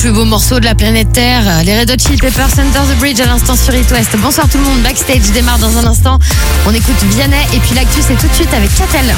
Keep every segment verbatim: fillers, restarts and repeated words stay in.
plus beau morceau de la planète Terre, les Red Hot Chili Peppers, Under the Bridge à l'instant sur It West. Bonsoir tout le monde, Backstage démarre dans un instant. On écoute Vianney et puis l'actu c'est tout de suite avec Catel.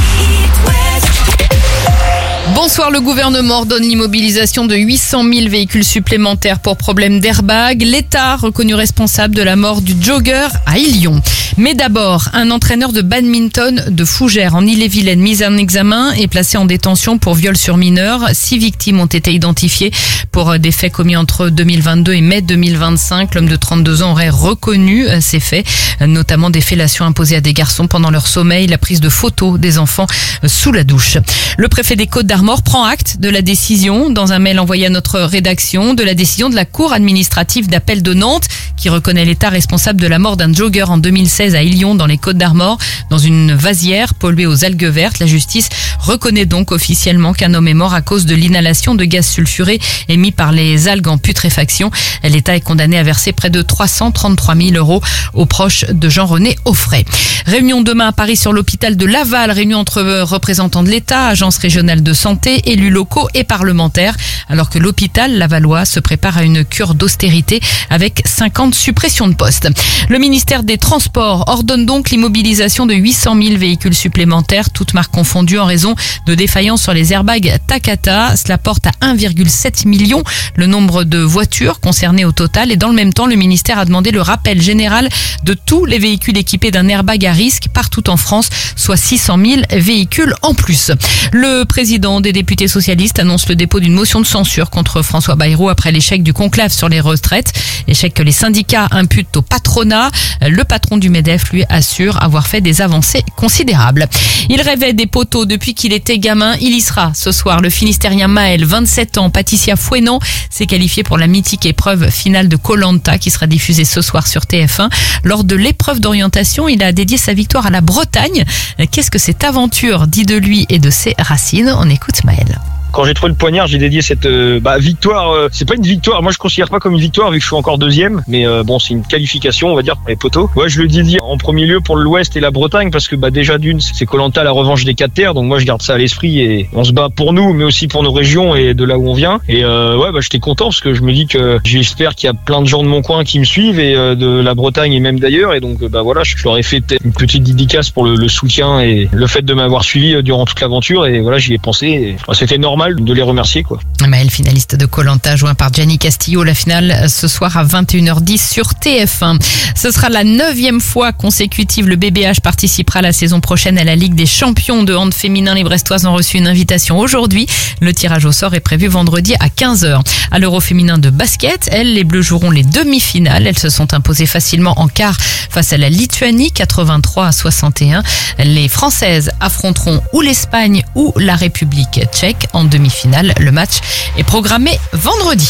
Bonsoir, le gouvernement ordonne l'immobilisation de huit cent mille véhicules supplémentaires pour problème d'airbag. L'État reconnu responsable de la mort du jogger à Ilion. Mais d'abord, un entraîneur de badminton de Fougères en Ille-et-Vilaine mis en examen et placé en détention pour viol sur mineur. Six victimes ont été identifiées pour des faits commis entre deux mille vingt-deux et mai deux mille vingt-cinq. L'homme de trente-deux ans aurait reconnu ces faits, notamment des fellations imposées à des garçons pendant leur sommeil, la prise de photos des enfants sous la douche. Le préfet des Côtes-d'Armor prend acte de la décision, dans un mail envoyé à notre rédaction, de la décision de la Cour administrative d'appel de Nantes qui reconnaît l'État responsable de la mort d'un jogger en deux mille seize à Ilion dans les Côtes-d'Armor dans une vasière polluée aux algues vertes. La justice reconnaît donc officiellement qu'un homme est mort à cause de l'inhalation de gaz sulfuré émis par les algues en putréfaction. L'État est condamné à verser près de trois cent trente-trois mille euros aux proches de Jean-René Offray. Réunion demain à Paris sur l'hôpital de Laval, réunion entre représentants de l'État, agences régionales de santé, élus locaux et parlementaires, alors que l'hôpital lavallois se prépare à une cure d'austérité avec cinquante suppressions de postes. Le ministère des Transports ordonne donc l'immobilisation de huit cent mille véhicules supplémentaires, toutes marques confondues, en raison de défaillances sur les airbags Takata. Cela porte à un virgule sept million le nombre de voitures concernées au total, et dans le même temps, le ministère a demandé le rappel général de tous les véhicules équipés d'un airbag à risque partout en France, soit six cent mille véhicules en plus. Le président des députés socialistes annonce le dépôt d'une motion de censure contre François Bayrou après l'échec du conclave sur les retraites, échec que les syndicats imputent au patronat. Le patron du MEDEF, lui, assure avoir fait des avancées considérables. Il rêvait des poteaux depuis qu'il était gamin. Il y sera ce soir. Le Finistérien Maël, vingt-sept ans, pâtissier fouennant, s'est qualifié pour la mythique épreuve finale de Koh-Lanta qui sera diffusée ce soir sur T F un. Lors de l'épreuve d'orientation, il a dédié sa victoire à la Bretagne. Qu'est-ce que cette aventure dit de lui et de ses racines? On écoute Maël. Quand j'ai trouvé le poignard, j'ai dédié cette euh, bah, victoire. Euh, c'est pas une victoire. Moi, je considère pas comme une victoire vu que je suis encore deuxième. Mais euh, bon, c'est une qualification, on va dire, pour les poteaux. Ouais, je le dédie en premier lieu pour l'Ouest et la Bretagne parce que bah déjà d'une, c'est Koh-Lanta, la revanche des quatre terres. Donc moi, je garde ça à l'esprit et on se bat pour nous, mais aussi pour nos régions et de là où on vient. Et euh, ouais, bah j'étais content parce que je me dis que j'espère qu'il y a plein de gens de mon coin qui me suivent et euh, de la Bretagne et même d'ailleurs. Et donc bah voilà, je leur ai fait une petite dédicace pour le, le soutien et le fait de m'avoir suivi durant toute l'aventure. Et voilà, j'y ai pensé. Et, bah, c'était normal de les remercier. Quoi. Maël, finaliste de Koh-Lanta, joint par Gianni Castillo. La finale ce soir à vingt et une heures dix sur T F un. Ce sera la neuvième fois consécutive. Le B B H participera la saison prochaine à la Ligue des champions de hand féminin. Les Brestoises ont reçu une invitation aujourd'hui. Le tirage au sort est prévu vendredi à quinze heures. À l'Euro féminin de basket, elles, les Bleus joueront les demi-finales. Elles se sont imposées facilement en quart face à la Lituanie, quatre-vingt-trois à soixante et un. Les Françaises affronteront ou l'Espagne ou la République tchèque en demi-finale. Le match est programmé vendredi.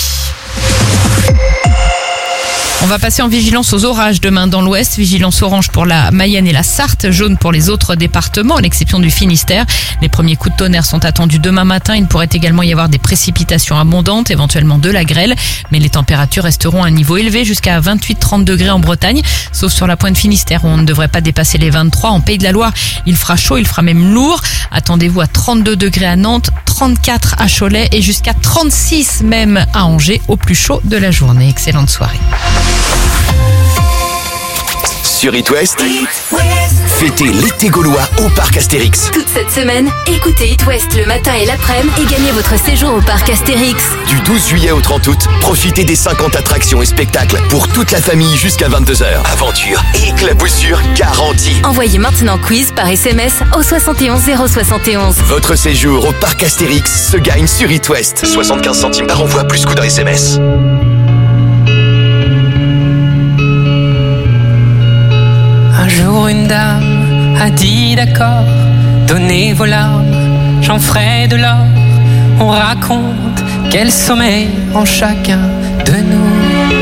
On va passer en vigilance aux orages demain dans l'Ouest. Vigilance orange pour la Mayenne et la Sarthe, jaune pour les autres départements, à l'exception du Finistère. Les premiers coups de tonnerre sont attendus demain matin. Il pourrait également y avoir des précipitations abondantes, éventuellement de la grêle. Mais les températures resteront à un niveau élevé jusqu'à vingt-huit à trente degrés en Bretagne, sauf sur la pointe Finistère où on ne devrait pas dépasser les vingt-trois. En Pays de la Loire, il fera chaud, il fera même lourd. Attendez-vous à trente-deux degrés à Nantes, trente-quatre à Cholet et jusqu'à trente-six même à Angers au plus chaud de la journée. Excellente soirée. Sur It West, fêtez l'été gaulois au parc Astérix. Toute cette semaine, écoutez It West le matin et l'après-midi et gagnez votre séjour au parc Astérix. Du douze juillet au trente août, profitez des cinquante attractions et spectacles pour toute la famille jusqu'à vingt-deux heures. Aventure et éclaboussure garantie. Envoyez maintenant quiz par S M S au soixante et onze zéro soixante et onze. Votre séjour au parc Astérix se gagne sur It West. soixante-quinze centimes par envoi plus coût d'un S M S. Un jour une dame a dit d'accord, donnez vos larmes, j'en ferai de l'or. On raconte quel sommeil en chacun de nous.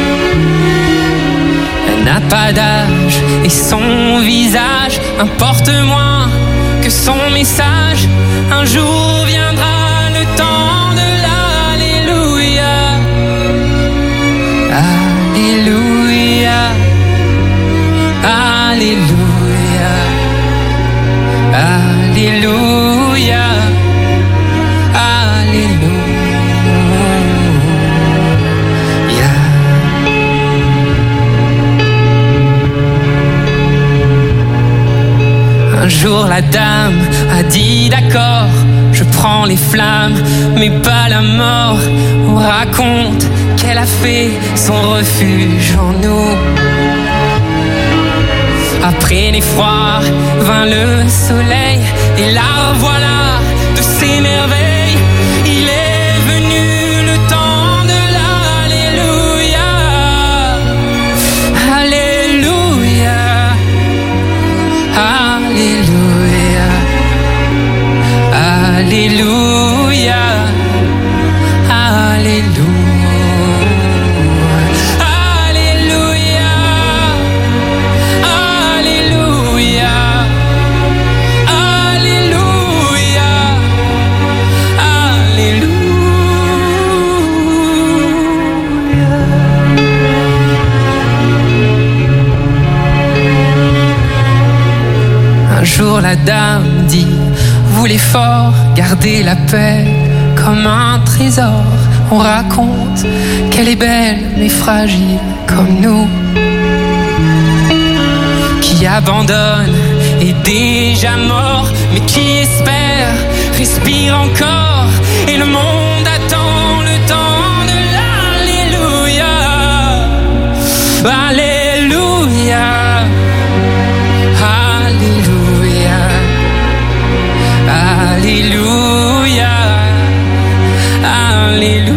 Elle n'a pas d'âge et son visage importe moins que son message. Un jour viendra le temps de l'Alléluia. Alléluia. Alléluia, Alléluia, Alléluia. jour la dame a dit d'accord, je prends les flammes, mais pas la mort. On raconte qu'elle a fait son refuge en nous. Après l'effroi vint le soleil, et la voilà de ses merveilles. Il est venu le temps de l'Alléluia. Alléluia. Alléluia. Alléluia. Alléluia. Un jour la dame dit, vous les forts, gardez la paix comme un trésor. On raconte qu'elle est belle mais fragile comme nous, qui abandonne est déjà mort, mais qui espère respire encore. Et le monde attend le temps de l'Alléluia. Alléluia. Alléluia. Alléluia. Alléluia.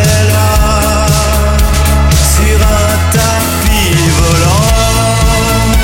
Sur un tapis volant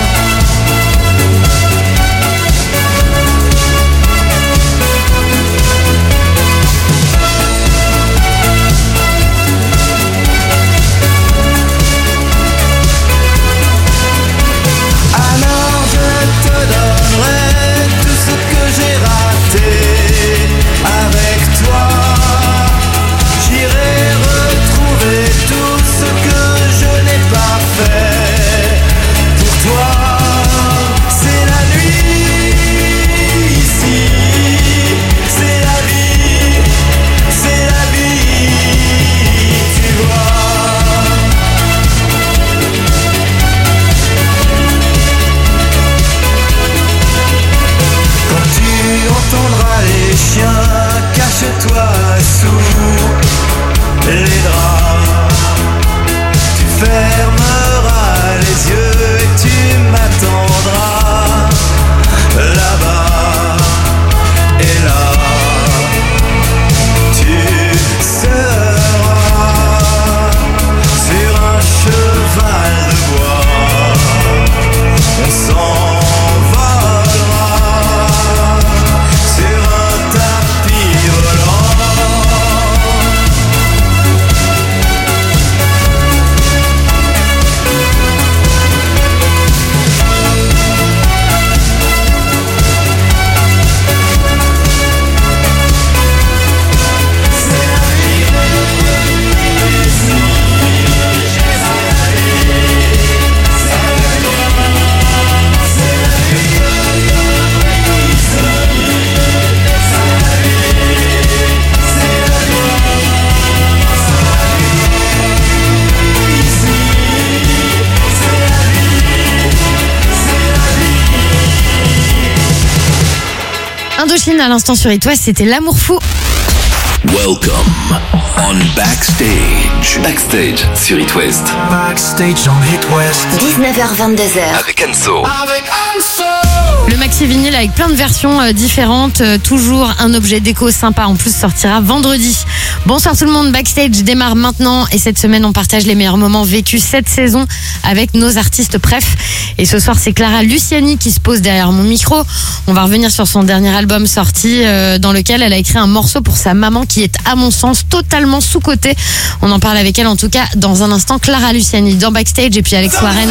Indochine à l'instant sur It West, c'était L'amour fou. Welcome on Backstage. Backstage sur It West. Backstage on It West. dix-neuf heures vingt-deux heures. Avec Anso. Avec Anso. Le maxi vinyle avec plein de versions euh, différentes, euh, toujours un objet déco sympa en plus sortira vendredi. Bonsoir tout le monde, Backstage démarre maintenant et cette semaine on partage les meilleurs moments vécus cette saison avec nos artistes préf. Et ce soir c'est Clara Luciani qui se pose derrière mon micro. On va revenir sur son dernier album sorti euh, dans lequel elle a écrit un morceau pour sa maman qui est à mon sens totalement sous-cotée. On en parle avec elle en tout cas dans un instant. Clara Luciani dans Backstage et puis Alex Warren.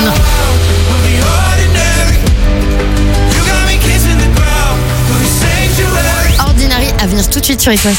À venir tout de suite sur It West.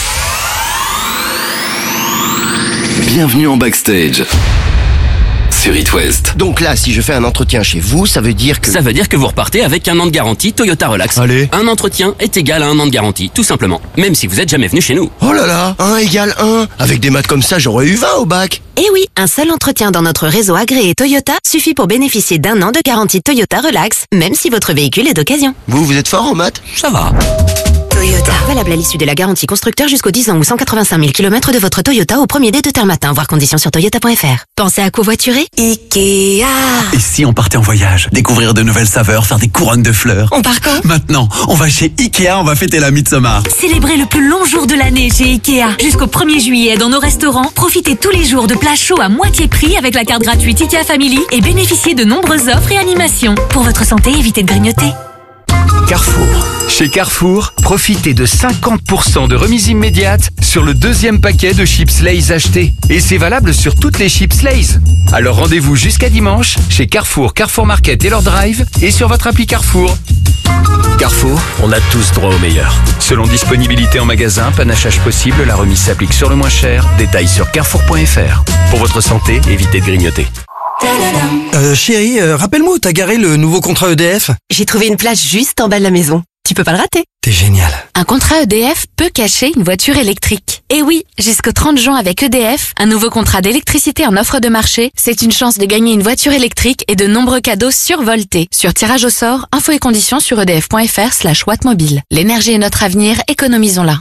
Bienvenue en Backstage sur It West. Donc là, si je fais un entretien chez vous, ça veut dire que... Ça veut dire que vous repartez avec un an de garantie Toyota Relax. Allez. Un entretien est égal à un an de garantie, tout simplement. Même si vous êtes jamais venu chez nous. Oh là là, un égale un. Avec des maths comme ça, j'aurais eu vingt au bac. Eh oui, un seul entretien dans notre réseau agréé Toyota suffit pour bénéficier d'un an de garantie Toyota Relax, même si votre véhicule est d'occasion. Vous, vous êtes fort en maths? Ça va. Toyota. Valable à l'issue de la garantie constructeur jusqu'aux dix ans ou cent quatre-vingt-cinq mille kilomètres de votre Toyota au premier dé de terme matin. Voir conditions sur toyota point f r. Pensez à covoiturer? Ikea. Et si on partait en voyage? Découvrir de nouvelles saveurs, faire des couronnes de fleurs. On part quand? Maintenant, on va chez Ikea, on va fêter la Midsommar. Célébrez le plus long jour de l'année chez Ikea. Jusqu'au premier juillet dans nos restaurants, profitez tous les jours de plats chauds à moitié prix avec la carte gratuite Ikea Family et bénéficiez de nombreuses offres et animations. Pour votre santé, évitez de grignoter. Carrefour. Chez Carrefour, profitez de cinquante pour cent de remise immédiate sur le deuxième paquet de chips Lay's acheté. Et c'est valable sur toutes les chips Lay's. Alors rendez-vous jusqu'à dimanche chez Carrefour, Carrefour Market et leur drive et sur votre appli Carrefour. Carrefour, on a tous droit au meilleur. Selon disponibilité en magasin, panachage possible, la remise s'applique sur le moins cher. Détails sur carrefour point f r. Pour votre santé, évitez de grignoter. Euh, chérie, euh, rappelle-moi où t'as garé le nouveau contrat E D F. J'ai trouvé une place juste en bas de la maison. Tu peux pas le rater. T'es génial. Un contrat E D F peut cacher une voiture électrique. Et oui, jusqu'au trente juin avec E D F, un nouveau contrat d'électricité en offre de marché, c'est une chance de gagner une voiture électrique et de nombreux cadeaux survoltés. Sur tirage au sort, infos et conditions sur edf point f r slash watt mobile. L'énergie est notre avenir, économisons-la.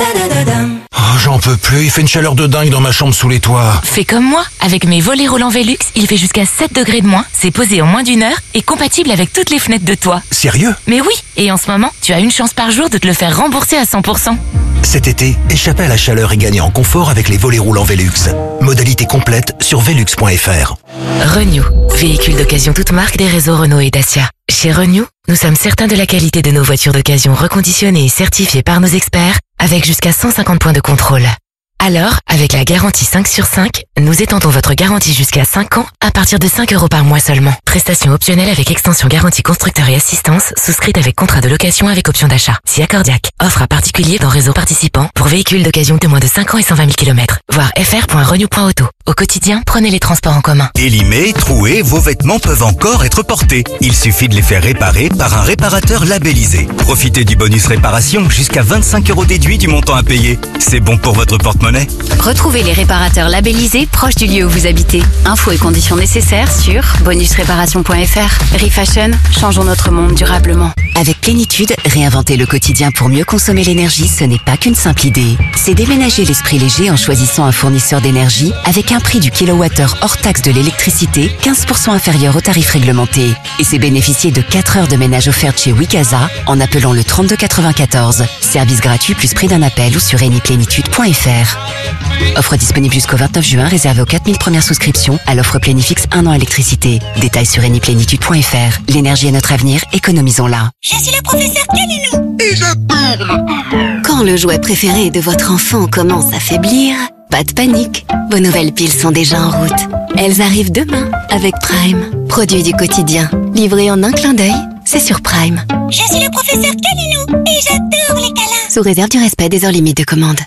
Oh, j'en peux plus, il fait une chaleur de dingue dans ma chambre sous les toits. Fais comme moi, avec mes volets roulants Velux, il fait jusqu'à sept degrés de moins, c'est posé en moins d'une heure et compatible avec toutes les fenêtres de toit. Sérieux? Mais oui, et en ce moment, tu as une chance par jour de te le faire rembourser à cent pour cent. Cet été, échappez à la chaleur et gagnez en confort avec les volets roulants Velux. Modalité complète sur velux point f r. Renew, véhicule d'occasion toute marque des réseaux Renault et Dacia. Chez Renew, nous sommes certains de la qualité de nos voitures d'occasion reconditionnées et certifiées par nos experts avec jusqu'à cent cinquante points de contrôle. Alors, avec la garantie cinq sur cinq, nous étendons votre garantie jusqu'à cinq ans à partir de cinq euros par mois seulement. Prestation optionnelle avec extension garantie constructeur et assistance, souscrite avec contrat de location avec option d'achat. Si accordiaque. Offre à particulier dans réseau participant pour véhicules d'occasion de moins de cinq ans et cent vingt mille kilomètres. Voir f r point renew point auto. Au quotidien, prenez les transports en commun. Élimés, troués, vos vêtements peuvent encore être portés. Il suffit de les faire réparer par un réparateur labellisé. Profitez du bonus réparation jusqu'à vingt-cinq euros déduits du montant à payer. C'est bon pour votre porte-monnaie. Retrouvez les réparateurs labellisés proches du lieu où vous habitez. Infos et conditions nécessaires sur bonus réparation point f r. Refashion, changeons notre monde durablement. Avec Plénitude, réinventer le quotidien pour mieux consommer l'énergie, ce n'est pas qu'une simple idée. C'est déménager l'esprit léger en choisissant un fournisseur d'énergie avec un prix du kilowattheure hors taxe de l'électricité quinze pour cent inférieur au tarif réglementé. Et c'est bénéficier de quatre heures de ménage offertes chez Wikaza en appelant le trente-deux quatre-vingt-quatorze. Service gratuit plus prix d'un appel ou sur eni plénitude point f r. Offre disponible jusqu'au vingt-neuf juin, réservée aux quatre mille premières souscriptions à l'offre Plénifix un an électricité. Détails sur eni plénitude point f r. L'énergie est notre avenir, économisons-la. Je suis le professeur Canino et je parle. Quand le jouet préféré de votre enfant commence à faiblir, pas de panique. Vos nouvelles piles sont déjà en route. Elles arrivent demain avec Prime. Produit du quotidien. Livré en un clin d'œil, c'est sur Prime. Je suis le professeur Canino et j'adore les câlins. Sous réserve du respect des heures limites de commande.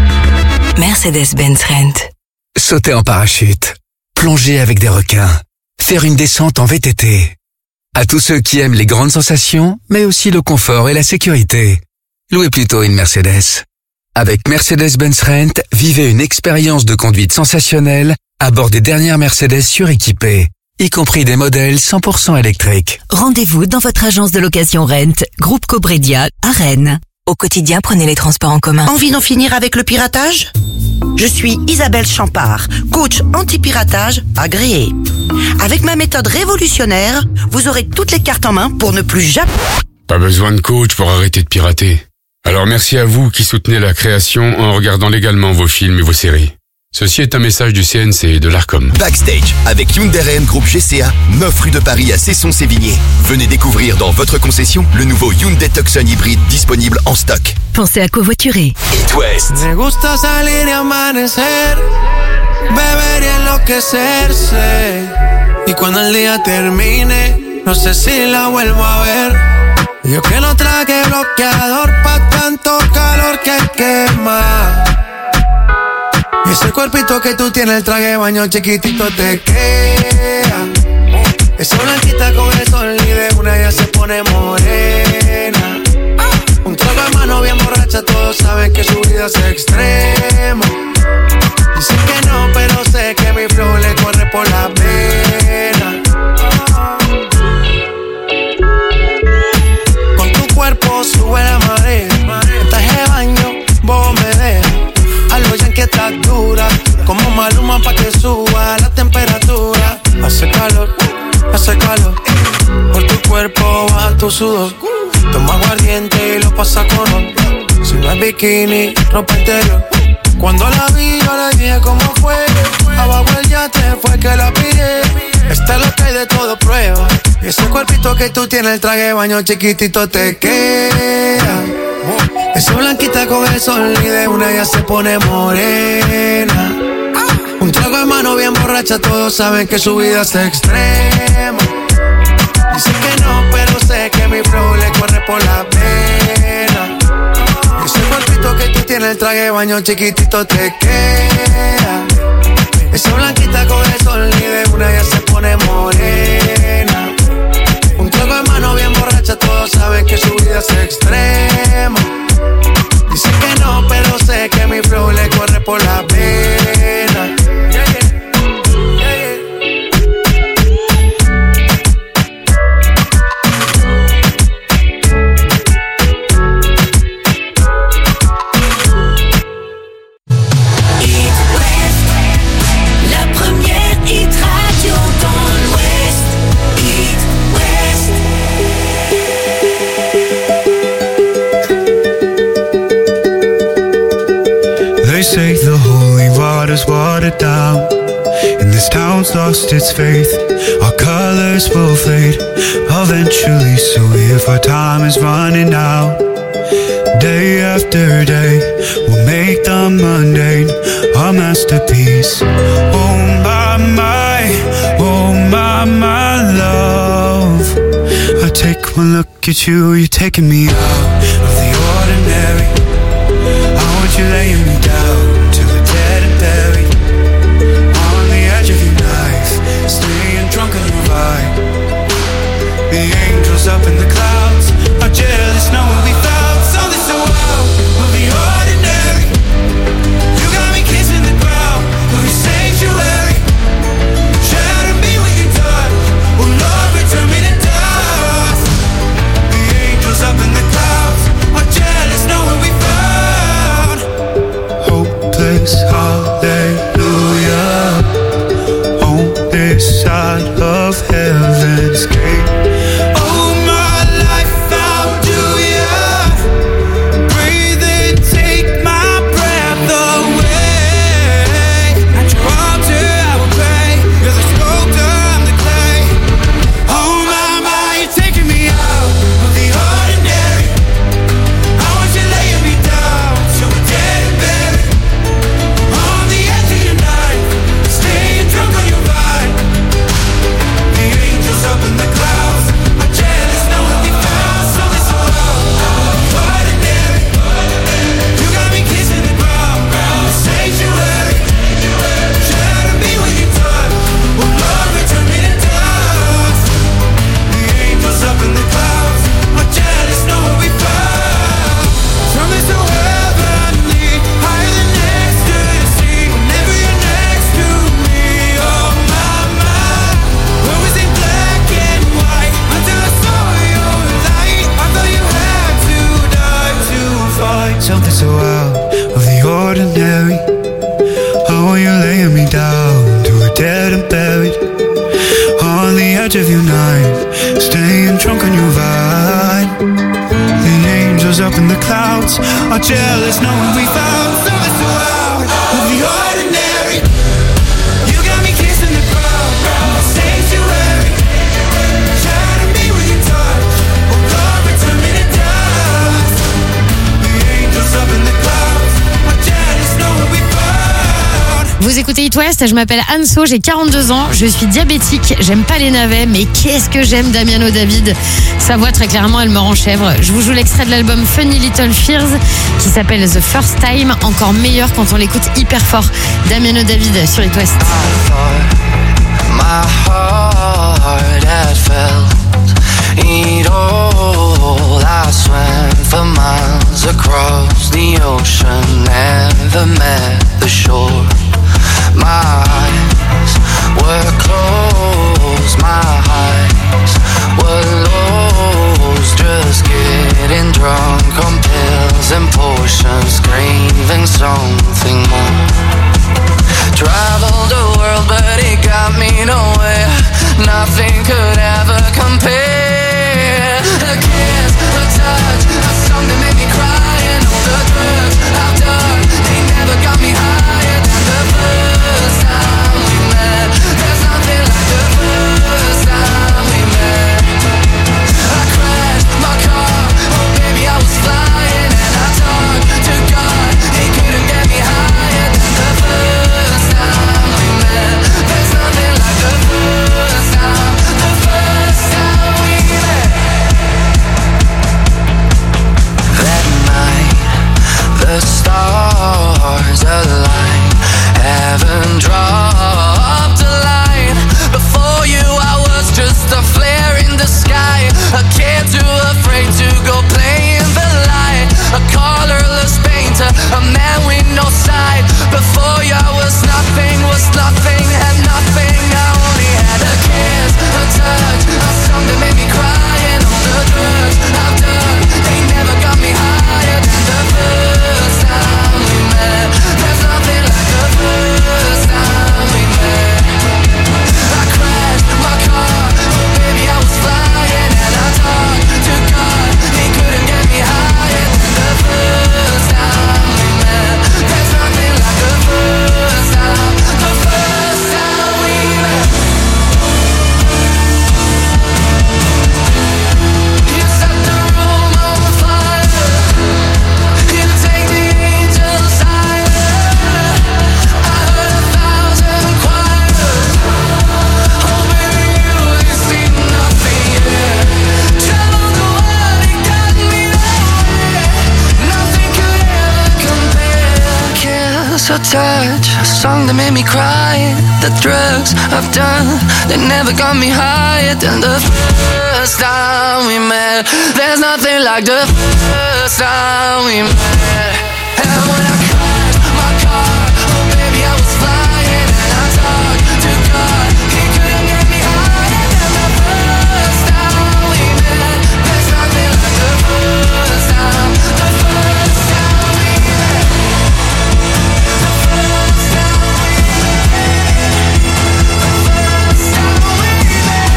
Mercedes-Benz Rent. Sauter en parachute, plonger avec des requins, faire une descente en V T T. À tous ceux qui aiment les grandes sensations, mais aussi le confort et la sécurité, louez plutôt une Mercedes. Avec Mercedes-Benz Rent, vivez une expérience de conduite sensationnelle à bord des dernières Mercedes suréquipées, y compris des modèles cent pour cent électriques. Rendez-vous dans votre agence de location Rent, Groupe Cobredia, à Rennes. Au quotidien, prenez les transports en commun. Envie d'en finir avec le piratage ? Je suis Isabelle Champard, coach anti-piratage agréée. Avec ma méthode révolutionnaire, vous aurez toutes les cartes en main pour ne plus jamais... Pas besoin de coach pour arrêter de pirater. Alors merci à vous qui soutenez la création en regardant légalement vos films et vos séries. Ceci est un message du C N C et de l'Arcom. Backstage avec Hyundai R M Group G C A, neuf rue de Paris à Cesson-Sévigné. Venez découvrir dans votre concession le nouveau Hyundai Tucson hybride disponible en stock. Pensez à covoiturer. It West. Me gusta salir y amanecer, beber y enloquecerse. Y cuando el día termine, no sé si la vuelvo a ver. Yo que no traje bloqueador pa' tanto calor que quema. Y ese cuerpito que tú tienes, el traje de baño chiquitito te queda. Esa blanquita con el sol y de una ya se pone morena. Un trago de mano bien borracha, todos saben que su vida es extrema. Dicen que no, pero sé que mi flow le corre por la pena. Con tu cuerpo sube la marea. Traje de baño, vos me dejas. Algo ya que está dura, como Maluma pa' que suba la temperatura. Hace calor, hace calor. Por tu cuerpo baja tu sudor. Toma aguardiente y lo pasa con ron. Si no es bikini, ropa interior. Cuando la vi yo le dije cómo fue. Abajo el yate fue que la pillé. Esta es lo que hay de todo prueba. Y ese cuerpito que tú tienes, el traje de baño chiquitito te queda. Esa blanquita con el sol y de una ya se pone morena. Un trago de mano bien borracha, todos saben que su vida es extrema. Dicen que no, pero sé que mi flow le corre por la pena. Ese cuerpito que tú tienes, el traje de baño chiquitito te queda. Esa blanquita con el sol y de una ya se pone morena. Un trago de mano bien borracha, todos saben que su vida es extrema. Dicen que no, pero sé que mi flow le corre por la pena. Yeah, yeah. Yeah, yeah. They say the holy water's watered down, and this town's lost its faith. Our colors will fade eventually, so if our time is running out, day after day, we'll make the mundane our masterpiece. Oh my, my, oh my, my love, I take one look at you, you're taking me out of the ordinary. I want you laying me down to the dead and buried, on the edge of your knife, staying drunk on the ride. The angels up in the clouds are jealous knowing we found something so wild. We'll be ordinary. You got me kissing the ground, we'll be sanctuary. Shatter me with your touch, oh Lord, return me to dust. The angels up in the clouds are jealous knowing we found hope touch of your knife, staying drunk on your vine. The angels up in the clouds are jealous knowing we found something so out of the ordinary. You got me kissing the ground, the sanctuary. Shining me with your touch, oh glory, turn me to dust. The angels up in the clouds are jealous knowing we found. Vous écoutez It West, je m'appelle Anso, j'ai quarante-deux ans, je suis diabétique, j'aime pas les navets, mais qu'est-ce que j'aime Damiano David. Sa voix, très clairement, elle me rend chèvre. Je vous joue l'extrait de l'album Funny Little Fears qui s'appelle The First Time, encore meilleur quand on l'écoute hyper fort. Damiano David sur It West. My heart had felt it all. I swam for miles across the ocean, never met the shore. My eyes were closed, my eyes were lost, just getting drunk on pills and potions, craving something more. Traveled the world but it got me nowhere, nothing could ever compare. A kiss, a touch, a song that made me cry, and all the drugs I've done, they never got me higher than the first time we met. There's nothing like the first time we met. I crashed my car, oh baby I was flying, and I talked to God, he couldn't get me higher than the first time we met. There's nothing like the first time, the first time we met. That night, the stars aligned, heaven dropped a line. Before you I was just a flare in the sky, a kid too afraid to go play in the light, a colorless painter, a man with no sight. Before you I was nothing, was nothing, had nothing. I only had a kiss, a touch, a song that made me cry, and all the drugs I've done, they never got me higher than the first time we met. There's nothing like the first time we met. I crashed my car, oh baby I was flying, and I talked to God, he couldn't get me higher than the first time we met. There's nothing like the first time, the first time we met. You set the room on fire, you take the angels higher. I heard a thousand choirs, oh baby you ain't seen nothing yet. Traveled the world, it got me nowhere, nothing could ever compare. Kiss or touch, a song that made me cry, the drugs I've done, they never got me higher than the first time we met. There's nothing like the first time we met. And when I crashed my car, oh baby I was flying, and I talked to God, he couldn't get me higher than the first time we met. There's nothing like the first time, the first time we met. The first time we met. The first time we met.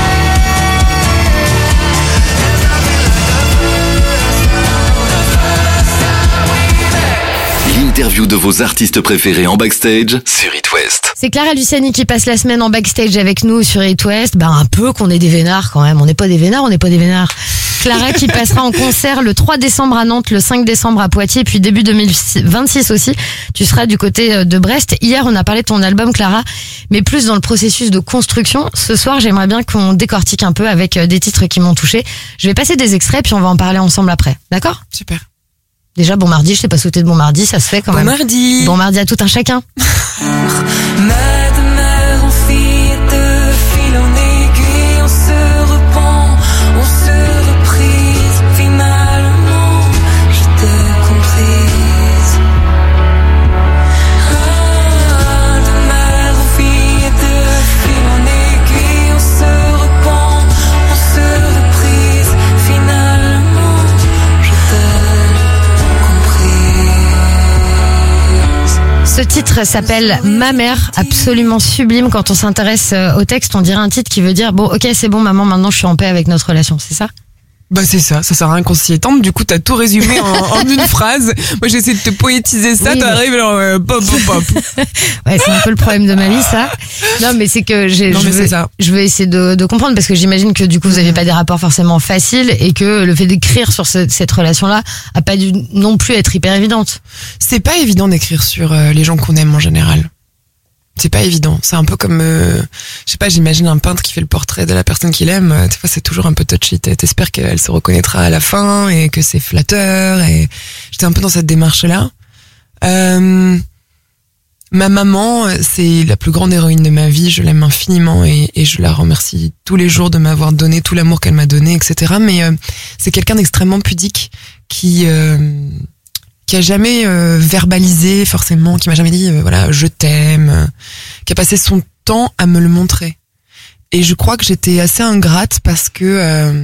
There's nothing like the first time, the first time we met. L'interview de vos artistes préférés en backstage sur It West. C'est Clara Luciani qui passe la semaine en backstage avec nous sur It West. Ben un peu qu'on est des vénards quand même. On n'est pas des vénards, on n'est pas des vénards. Clara qui passera en concert le trois décembre à Nantes, le cinq décembre à Poitiers, puis début deux mille vingt-six aussi. Tu seras du côté de Brest. Hier, on a parlé de ton album, Clara, mais plus dans le processus de construction. Ce soir, j'aimerais bien qu'on décortique un peu avec des titres qui m'ont touché. Je vais passer des extraits, puis on va en parler ensemble après. D'accord ? Super. Déjà, bon mardi, je t'ai pas souhaité de bon mardi, ça se fait quand bon même. Bon mardi. Bon mardi à tout un chacun. Mère de mère en fille et de fil en aiguille, on se repent, on se reprise. Finalement, je t'ai comprise. Ah, de mère en fille et de fil en aiguille, on se repent, on se reprise. Finalement, je t'ai comprise. Ce Ce titre s'appelle Ma mère, absolument sublime. Quand on s'intéresse au texte, on dirait un titre qui veut dire bon, ok, c'est bon, maman, maintenant je suis en paix avec notre relation, c'est ça? Bah c'est ça, ça sert à rien qu'on s'y étende. Du coup, t'as tout résumé en, en une phrase. Moi, j'essaie de te poétiser ça. Oui, t'arrives genre euh, pop pop pop. Ouais, c'est un peu le problème de ma vie, ça. Non, mais c'est que j'ai, non, je, mais veux, c'est ça. je veux essayer de, de comprendre parce que j'imagine que du coup, vous n'avez pas des rapports forcément faciles et que le fait d'écrire sur ce, cette relation-là a pas dû non plus être hyper évidente. C'est pas évident d'écrire sur euh, les gens qu'on aime en général. C'est pas évident. C'est un peu comme, euh, je sais pas, j'imagine un peintre qui fait le portrait de la personne qu'il aime. Des fois, c'est toujours un peu touchy. T'espères qu'elle se reconnaîtra à la fin et que c'est flatteur. Et j'étais un peu dans cette démarche-là. Euh, ma maman, c'est la plus grande héroïne de ma vie. Je l'aime infiniment et, et je la remercie tous les jours de m'avoir donné tout l'amour qu'elle m'a donné, et cetera. Mais euh, c'est quelqu'un d'extrêmement pudique qui... Euh, qui a jamais euh, verbalisé forcément, qui m'a jamais dit euh, voilà je t'aime, euh, qui a passé son temps à me le montrer. Et je crois que j'étais assez ingrate parce que euh,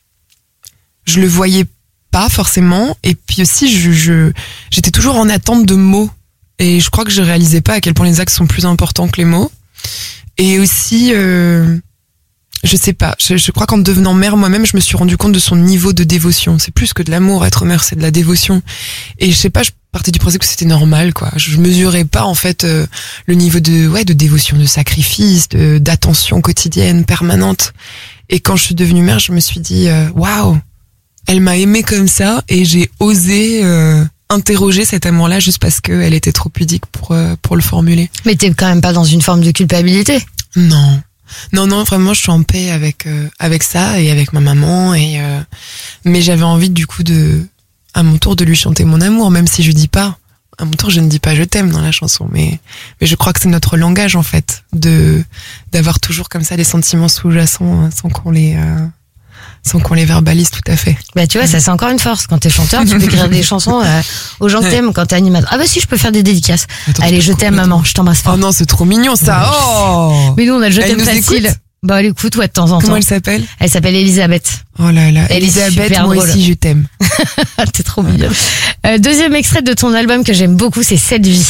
je le voyais pas forcément, et puis aussi je, je j'étais toujours en attente de mots, et je crois que je réalisais pas à quel point les actes sont plus importants que les mots. Et aussi euh, je sais pas, je, je crois qu'en devenant mère moi-même, je me suis rendu compte de son niveau de dévotion. C'est plus que de l'amour, être mère, c'est de la dévotion. Et je sais pas, je partais du principe que c'était normal, quoi. Je mesurais pas, en fait, euh, le niveau de, ouais, de dévotion, de sacrifice, de, d'attention quotidienne, permanente. Et quand je suis devenue mère, je me suis dit, waouh, wow, elle m'a aimée comme ça, et j'ai osé, euh, interroger cet amour-là juste parce qu'elle était trop pudique pour, euh, pour le formuler. Mais t'es quand même pas dans une forme de culpabilité? Non. Non, non, vraiment, je suis en paix avec euh, avec ça et avec ma maman. Et euh, mais j'avais envie du coup de, à mon tour, de lui chanter mon amour, même si je dis pas. À mon tour, je ne dis pas je t'aime dans la chanson, mais mais je crois que c'est notre langage en fait, de d'avoir toujours comme ça des sentiments sous-jacents hein, sans qu'on les euh, sans qu'on les verbalise tout à fait. Bah tu vois, ça c'est encore une force. Quand t'es chanteur, tu peux écrire des chansons euh, aux gens que t'aimes. Quand t'es animateur, ah bah si, je peux faire des dédicaces. Attends, allez, je t'aime maman, je t'embrasse fort. Oh non, c'est trop mignon ça. Oh. Mais nous on a le je t'aime facile. Écoute, bah elle écoute ouais de temps en temps. Comment elle s'appelle? Elle s'appelle Elisabeth. Oh là là, Elisabeth, moi drôle. Aussi je t'aime. T'es trop mignonne. Euh, deuxième extrait de ton album que j'aime beaucoup, c'est Cette vie.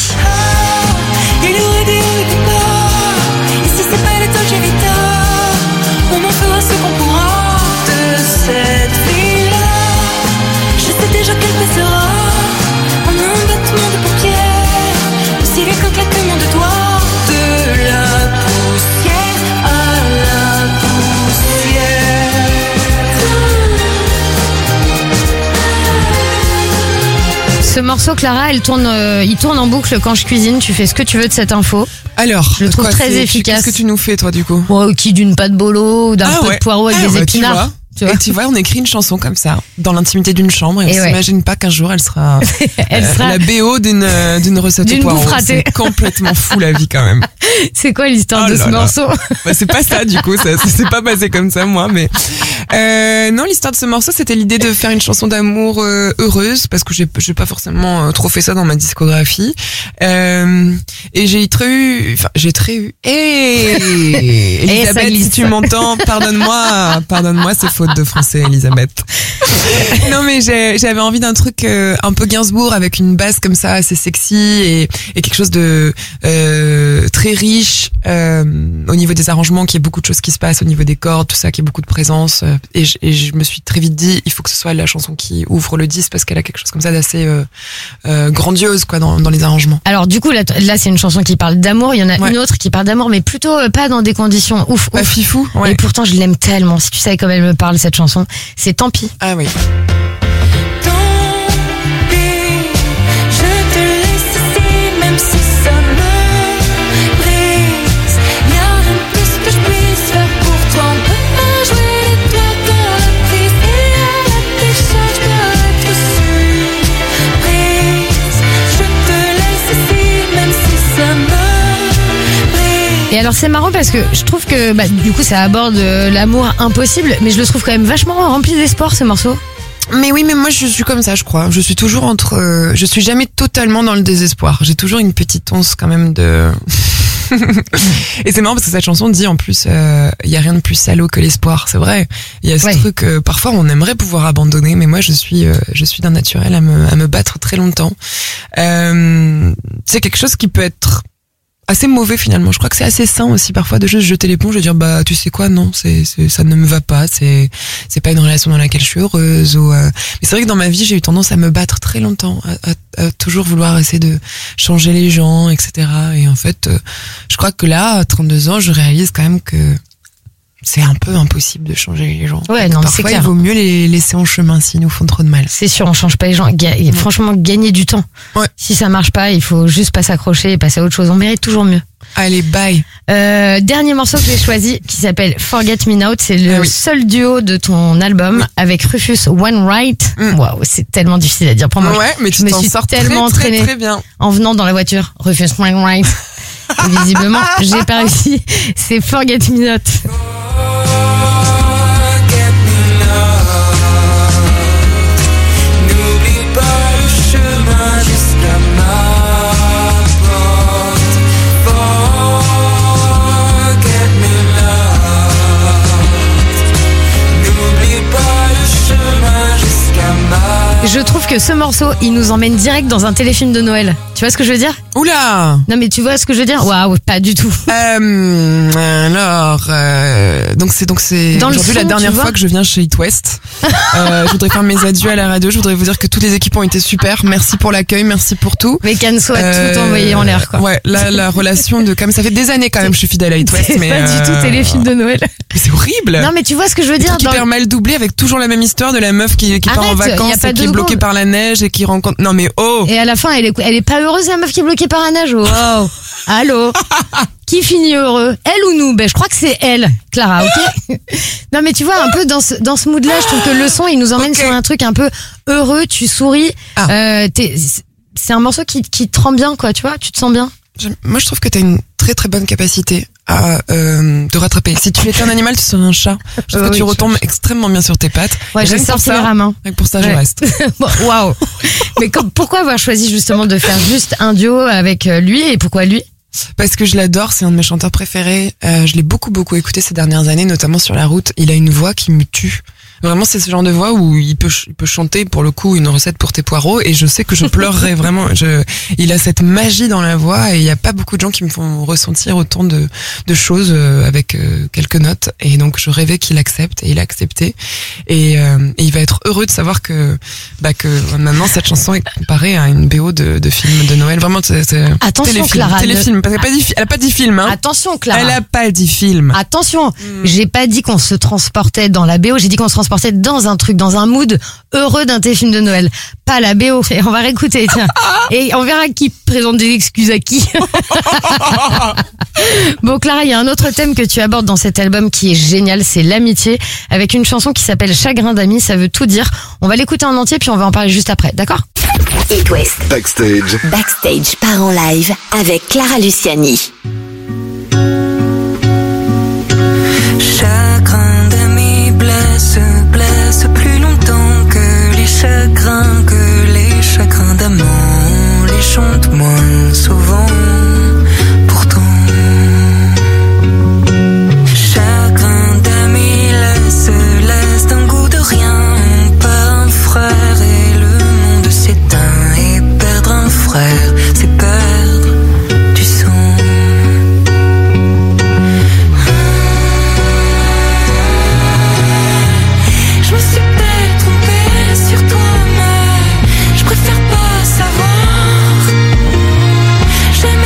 Déjà qu'elle passera en un battement de paupières, aussi vite qu'un claquement de doigts, de la poussière à la poussière. Ce morceau, Clara, elle tourne, euh, il tourne en boucle quand je cuisine. Tu fais ce que tu veux de cette info. Alors, je le trouve quoi, très efficace. Qu'est-ce que tu nous fais, toi, du coup? Bon, qui d'une pâte bolo, d'un ah, peu ouais. de poireau avec ah, des bah, épinards. Tu vois. Et tu vois, on écrit une chanson comme ça, dans l'intimité d'une chambre, et, et on ouais. s'imagine pas qu'un jour elle sera, elle euh, sera la B O d'une, d'une recette d'une au poireau. C'est complètement fou la vie quand même. C'est quoi l'histoire oh de ce là. morceau? Bah, c'est pas ça du coup, ça, ça s'est pas passé comme ça moi, mais euh, non, l'histoire de ce morceau, c'était l'idée de faire une chanson d'amour euh, heureuse, parce que j'ai, j'ai pas forcément euh, trop fait ça dans ma discographie, euh, et j'ai très eu, enfin j'ai très eu, hey Elisabeth, si tu m'entends, pardonne-moi, pardonne-moi, c'est faute de français, Elisabeth. Non mais j'ai, j'avais envie d'un truc euh, un peu Gainsbourg, avec une basse comme ça assez sexy et, et quelque chose de euh, très riche euh, au niveau des arrangements, qu'il y ait beaucoup de choses qui se passent au niveau des cordes, tout ça, qu'il y ait beaucoup de présence. Euh, et, je, et je me suis très vite dit, il faut que ce soit la chanson qui ouvre le disque, parce qu'elle a quelque chose comme ça d'assez euh, euh, grandiose quoi dans, dans les arrangements. Alors du coup là, là c'est une chanson qui parle d'amour. Il y en a ouais. une autre qui parle d'amour, mais plutôt euh, pas dans des conditions ouf. Pas ouf. fifou. Ouais. Et pourtant je l'aime tellement. Si tu savais comme elle me parle cette chanson, c'est Tant pis. Ah oui. Tant pis, je te laisse ici, même si ça me brise. Y'a rien de plus que je puisse faire pour toi. On peut pas jouer les doigts dans la prise, et à la décharge doit être surprise. Je te laisse ici, même si ça me brise. Et alors c'est marrant parce que je trouve que bah, du coup ça aborde euh, l'amour impossible, mais je le trouve quand même vachement rempli d'espoir ce morceau. Mais oui, mais moi je suis comme ça, je crois. Je suis toujours entre, euh, je suis jamais totalement dans le désespoir. J'ai toujours une petite once quand même de Et c'est marrant parce que cette chanson dit en plus, il euh, y a rien de plus salaud que l'espoir. C'est vrai. Il y a ce Ouais. truc, euh, parfois on aimerait pouvoir abandonner, mais moi je suis, euh, je suis d'un naturel à me, à me battre très longtemps. Euh, c'est quelque chose qui peut être assez mauvais finalement. Je crois que c'est assez sain aussi parfois de juste jeter l'éponge et dire bah tu sais quoi, non, c'est, c'est ça ne me va pas, c'est c'est pas une relation dans laquelle je suis heureuse. Ou euh... mais c'est vrai que dans ma vie j'ai eu tendance à me battre très longtemps, à, à, à toujours vouloir essayer de changer les gens, et cetera. Et en fait, euh, je crois que là, à trente-deux ans, je réalise quand même que c'est un peu impossible de changer les gens. Ouais, Donc, non, mais parfois c'est clair. il vaut mieux les laisser en chemin s'ils nous font trop de mal. C'est sûr, on change pas les gens. Ga- et franchement, gagner du temps. Ouais. Si ça marche pas, il faut juste pas s'accrocher et passer à autre chose. On mérite toujours mieux. Allez, bye. Euh, dernier morceau que j'ai choisi qui s'appelle Forget Me Not. C'est le Ah oui. seul duo de ton album avec Rufus Wainwright. Waouh, c'est tellement difficile à dire pour moi. Ouais, mais je tu me t'en suis sors tellement très, très, entraînée très bien. en venant dans la voiture. Rufus Wainwright. Et visiblement, j'ai pas réussi. C'est Forget Me Not. N'oublie pas le chemin jusqu'à ma porte. Forget me not. N'oublie pas le chemin jusqu'à ma. Je trouve que ce morceau, il nous emmène direct dans un téléfilm de Noël. Tu vois ce que je veux dire? Oula! Non mais tu vois ce que je veux dire? Waouh, pas du tout. Euh, alors, euh, donc c'est donc c'est Dans le aujourd'hui son, la dernière tu vois fois que je viens chez It West. Euh, je voudrais faire mes adieux à la radio. Je voudrais vous dire que toutes les équipes ont été super. Merci pour l'accueil, merci pour tout. Mais Canso a Euh, tout envoyé en l'air, quoi. Ouais, là la relation de comme ça fait des années quand même. Je suis fidèle à It West, C'est mais pas du tout euh, téléfilm de Noël. Mais c'est horrible. Non mais tu vois ce que je veux Des dire? trucs dans hyper le- mal doublé avec toujours la même histoire de la meuf qui, qui part en Arrête, y a vacances pas et qui deux est bloquée secondes. par la neige et qui rencontre. Non mais oh. Et à la fin, elle est, elle est pas heureuse, la meuf qui est bloquée par un âge. Wow. Allô? Qui finit heureux? Elle ou nous? Ben, je crois que c'est elle, Clara, ok? Non, mais tu vois, un peu dans ce, dans ce mood-là, je trouve que le son, il nous emmène Ok. sur un truc un peu heureux, tu souris. Ah. Euh, t'es- c'est un morceau qui, qui te rend bien, quoi, tu vois? Tu te sens bien? J'aime- Moi, je trouve que t'as une très très bonne capacité à euh, te rattraper. Si tu étais un animal, tu serais un chat. Je trouve Euh, que tu oui, retombes extrêmement bien sur tes pattes. Ouais, Et j'ai rien que pour sorti les ça- rames, hein. rien que pour ça, je Ouais. reste. Bon, waouh! Mais comme, pourquoi avoir choisi justement de faire juste un duo avec euh, lui et pourquoi lui? Parce que je l'adore, c'est un de mes chanteurs préférés. Euh, je l'ai beaucoup beaucoup écouté ces dernières années, notamment sur la route. Il a une voix qui me tue. Vraiment, c'est ce genre de voix où il peut, ch- il peut chanter pour le coup une recette pour tes poireaux et je sais que je pleurerais vraiment. Je, il a cette magie dans la voix et il y a pas beaucoup de gens qui me font ressentir autant de, de choses euh, avec euh, quelques notes et donc je rêvais qu'il accepte et il a accepté et, euh, et il va être heureux de savoir que, bah que maintenant cette chanson est comparée à une B O de, de film de Noël. Vraiment, c'est, c'est Attention, téléfilm, Clara, téléfilm. Parce qu'elle a pas dit, fi- elle a pas dit film, hein. Attention, Clara. Elle a pas dit film. Attention, j'ai pas dit qu'on se transportait dans la B O, j'ai dit qu'on se transportait dans un truc, dans un mood heureux d'un téléfilm de Noël. Pas la B O. Et on va réécouter, tiens. Et on verra qui présente des excuses à qui. Bon, Clara, il y a un autre thème que tu abordes dans cet album qui est génial, c'est l'amitié, avec une chanson qui s'appelle Chagrin d'amis, ça veut tout dire. On va l'écouter en entier, puis on va en parler juste après, d'accord? It West. Backstage. Backstage part en live avec Clara Luciani. Chagrin d'amis blesse, blesse plus longtemps que les chagrins, que les chagrins d'amants, les chantent moins souvent. Pourtant, chagrin d'amis laisse, laisse d'un goût de rien, pas un frère et le monde s'éteint et perdre un frère, c'est perdre du sang. Je me suis peut-être trompée sur toi, mais je préfère pas savoir. J'aime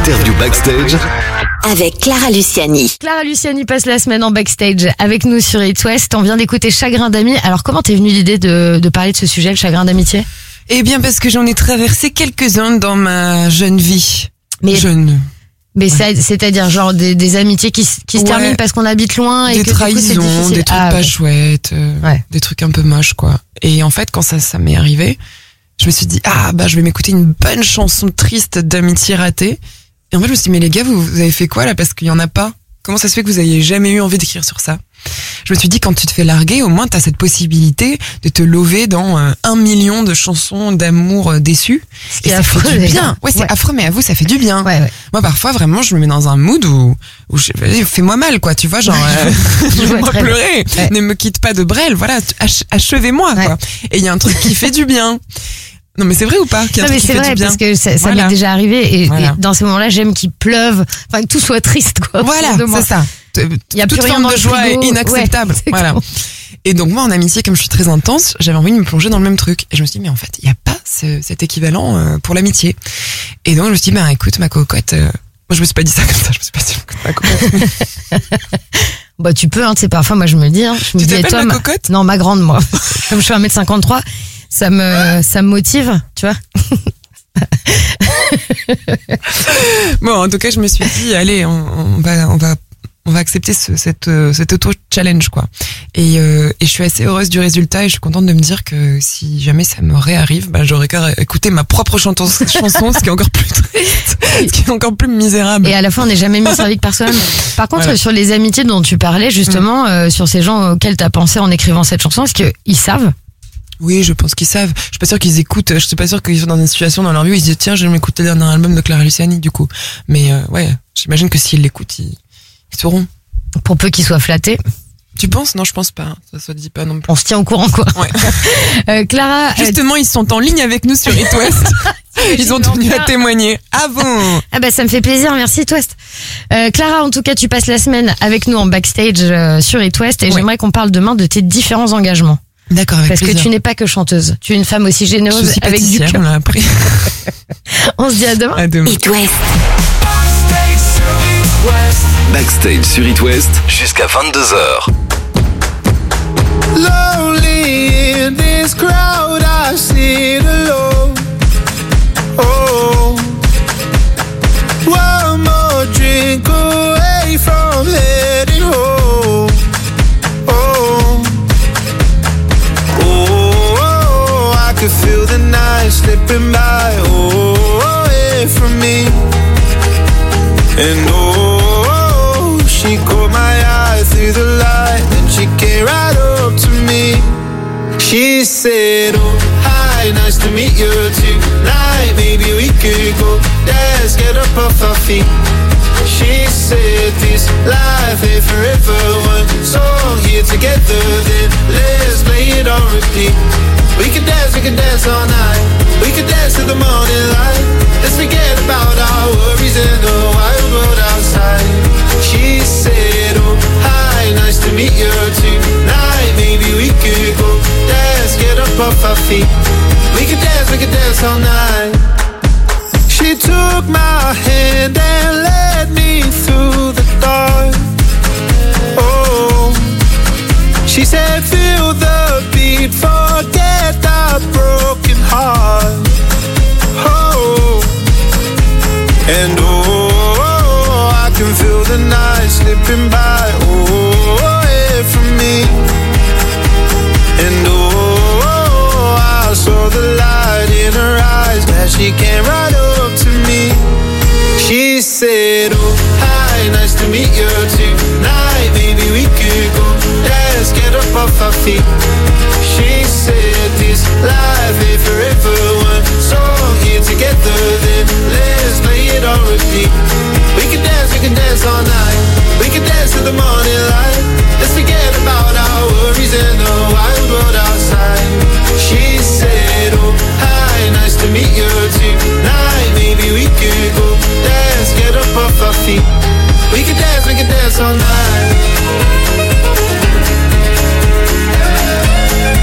L'interview backstage avec Clara Luciani. Clara Luciani passe la semaine en backstage avec nous sur It West. On vient d'écouter Chagrin d'amis. Alors comment t'es venue l'idée de, de parler de ce sujet, le chagrin d'amitié? Eh bien parce que j'en ai traversé quelques-uns dans ma jeune vie. Mais jeune. Mais ouais. C'est-à-dire genre des, des amitiés qui, qui se ouais. terminent parce qu'on habite loin et des que trahisons, du coup, c'est difficile. des trucs ah, pas ouais. chouettes, euh, ouais. des trucs un peu moches quoi. Et en fait quand ça, ça m'est arrivé, je me suis dit ah bah je vais m'écouter une bonne chanson triste d'amitié ratée. Et en fait je me suis dit mais les gars vous, vous avez fait quoi là parce qu'il y en a pas. Comment ça se fait que vous ayez jamais eu envie d'écrire sur ça? Je me suis dit quand tu te fais larguer, au moins t'as cette possibilité de te lover dans euh, un million de chansons d'amour euh, déçues. Et ça affreux, fait du bien. Ouais, c'est ouais. affreux, mais à vous ça fait du bien. Ouais, ouais. Moi parfois vraiment je me mets dans un mood où, où je, fais-moi mal quoi, tu vois genre euh, je vais moi pleurer. Ouais. Ne me quitte pas de Brel, voilà, ach- achevez-moi ouais. quoi. Et il y a un truc qui fait du bien. Non mais c'est vrai ou pas qu'il y a non un mais truc c'est qui fait vrai du bien. Parce que ça, ça voilà. m'est déjà arrivé et, voilà. et dans ces moments-là j'aime qu'il pleuve, enfin que tout soit triste quoi. Voilà, c'est ça. Il y a toute forme de joie est inacceptable. Ouais, voilà. Et donc moi en amitié comme je suis très intense, j'avais envie de me plonger dans le même truc et je me suis dit mais en fait il y a pas ce, cet équivalent euh, pour l'amitié. Et donc je me suis dit ben écoute ma cocotte, euh, moi je me suis pas dit ça comme ça, je me suis pas dit ma cocotte. Bah tu peux hein, tu sais parfois moi je me dis hein, je me tu dis et toi ma cocotte? Non ma grande moi. Comme je suis un mètre cinquante-trois, ça me ça me motive, tu vois. Bon, en tout cas, je me suis dit, allez, on, on va, on va, on va accepter ce, cette, cet auto-challenge, quoi. Et, euh, et je suis assez heureuse du résultat et je suis contente de me dire que si jamais ça me réarrive, bah, j'aurais qu'à écouter ma propre chanson, chanson, ce qui est encore plus triste, ce qui est encore plus misérable. Et à la fin, on n'est jamais mieux servi que par soi-même. Par contre, voilà. Sur les amitiés dont tu parlais, justement, mmh. euh, sur ces gens auxquels t'as pensé en écrivant cette chanson, est-ce qu'ils savent? Oui, je pense qu'ils savent. Je suis pas sûre qu'ils écoutent. Je suis pas sûre qu'ils sont dans une situation dans leur vie où ils se disent tiens, je vais m'écouter le dernier album de Clara Luciani du coup. Mais euh, ouais, j'imagine que s'ils l'écoutent, ils, ils sauront. Pour peu qu'ils soient flattés. Tu penses? Non, je pense pas. Ça se dit pas non plus. On se tient au courant quoi. Ouais. euh, Clara. Justement, euh... ils sont en ligne avec nous sur It West. Ils ont tenu à témoigner. Ah bon? Ah bah ça me fait plaisir, merci It West. Euh, Clara, en tout cas, tu passes la semaine avec nous en backstage euh, sur It West et ouais. J'aimerais qu'on parle demain de tes différents engagements. D'accord, avec Parce plaisir. que tu n'es pas que chanteuse. Tu es une femme aussi généreuse avec du cœur. On l'a appris. On se dit à demain. À demain. It West. Backstage sur It West jusqu'à vingt-deux heures. Lonely in this crowd, I sit alone. Oh, one more drink away from heading home. Oh. I could feel the night slipping by, oh, away from me. And oh, she caught my eye through the light, and she came right up to me. She said, oh, hi, nice to meet you tonight. Maybe we could go dance, get up off our feet. She said this life ain't forever, one song here together, then let's play it on repeat. We can dance, we can dance all night. We can dance till the morning light. Let's forget about our worries in the wild world outside. She said, oh, hi, nice to meet you tonight. Maybe we could go dance, get up off our feet. We can dance, we can dance all night. She took my hand and led me through the dark. Oh, she said, feel the beat, forget the broken heart. Oh, and oh, I can feel the night slipping by, oh, away from me. And oh, I saw the light in her eyes, glad she came right up to me. She said, oh, hi, nice to meet you tonight. Maybe we could go dance, get up off our feet. She said this life ain't forever, one song here together, then let's play it on repeat. We can dance, we can dance all night. We can dance till the morning light. Let's forget about our worries in the wild world outside. She said, oh, hi, nice to meet you tonight. Maybe we could go dance, get up off our feet. We can dance, we can dance all night.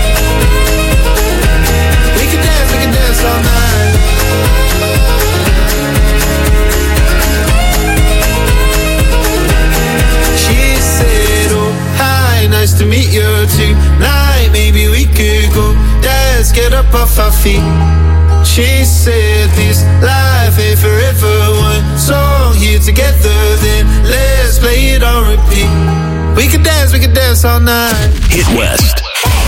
She said this life ain't forever. One song here together, then let's play it on repeat. We could dance, we could dance all night. Hit West.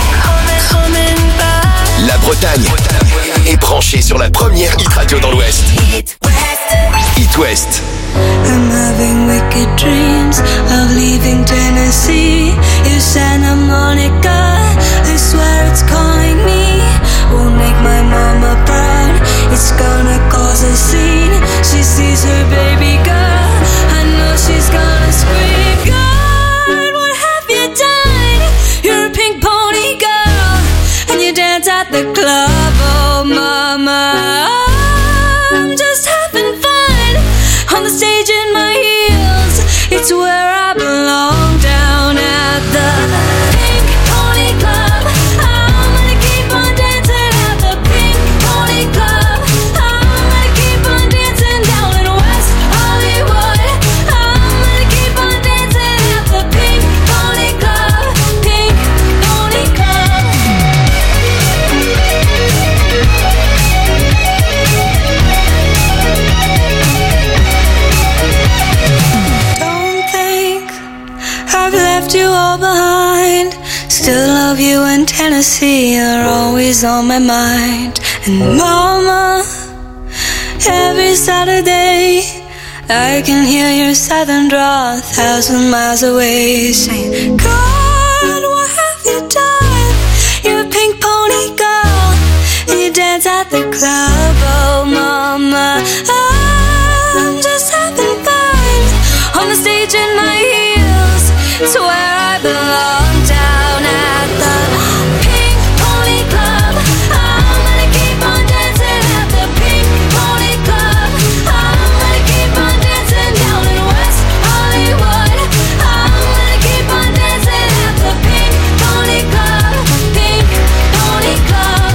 La Bretagne est branchée sur la première hit radio dans l'Ouest. Hit West. I'm having wicked dreams of leaving Tennessee. In Santa Monica, I swear it's calling me. Won't make my mama proud. It's gonna cause a scene. She sees her baby girl. I know she's gonna scream. God, what have you done? You're a pink pony girl, and you dance at the club. Oh, mama, I'm just having fun on the stage in my heels. It's where I belong, down at the Pink Pony Club. I'm gonna keep on dancing at the Pink Pony Club. I'm gonna keep on dancing down in West Hollywood. I'm gonna keep on dancing at the Pink Pony Club. Pink Pony Club. Don't think I've left you all behind. Still love you in Tennessee, you're always on my mind. And mama, every Saturday I can hear your southern drawl a thousand miles away, saying, God, what have you done? You're a pink pony girl, and you dance at the club. Oh, mama, I'm just having fun on the stage in my heels. It's where I belong, down at the Pink Pony Club. I'm gonna keep on dancing at the Pink Pony Club. I'm gonna keep on dancing down in West Hollywood. I'm gonna keep on dancing at the Pink Pony Club. Pink Pony Club.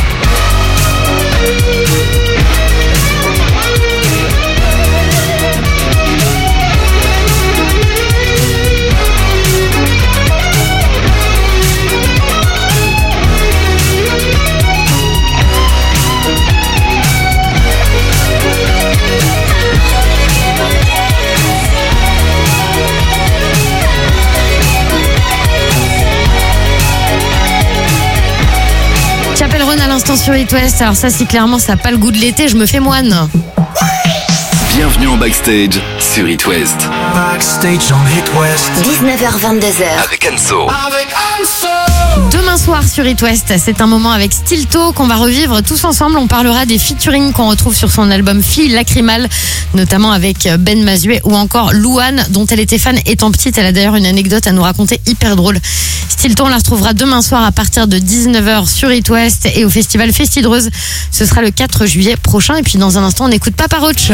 Chapelle Rhône à l'instant sur Hit West. Alors ça, si clairement ça n'a pas le goût de l'été, je me fais moine. Bienvenue en backstage sur Hit West. Backstage on Hit West. dix-neuf heures vingt-deux heures. Avec Anso. Demain soir sur Hit West, c'est un moment avec Stilto qu'on va revivre tous ensemble. On parlera des featuring qu'on retrouve sur son album Fille Lacrymale, notamment avec Ben Mazuet ou encore Louane, dont elle était fan étant petite. Elle a d'ailleurs une anecdote à nous raconter hyper drôle. Stilto, on la retrouvera demain soir à partir de dix-neuf heures sur Hit West et au festival Festidreuse. Ce sera le quatre juillet prochain. Et puis dans un instant, on écoute Papa Roach.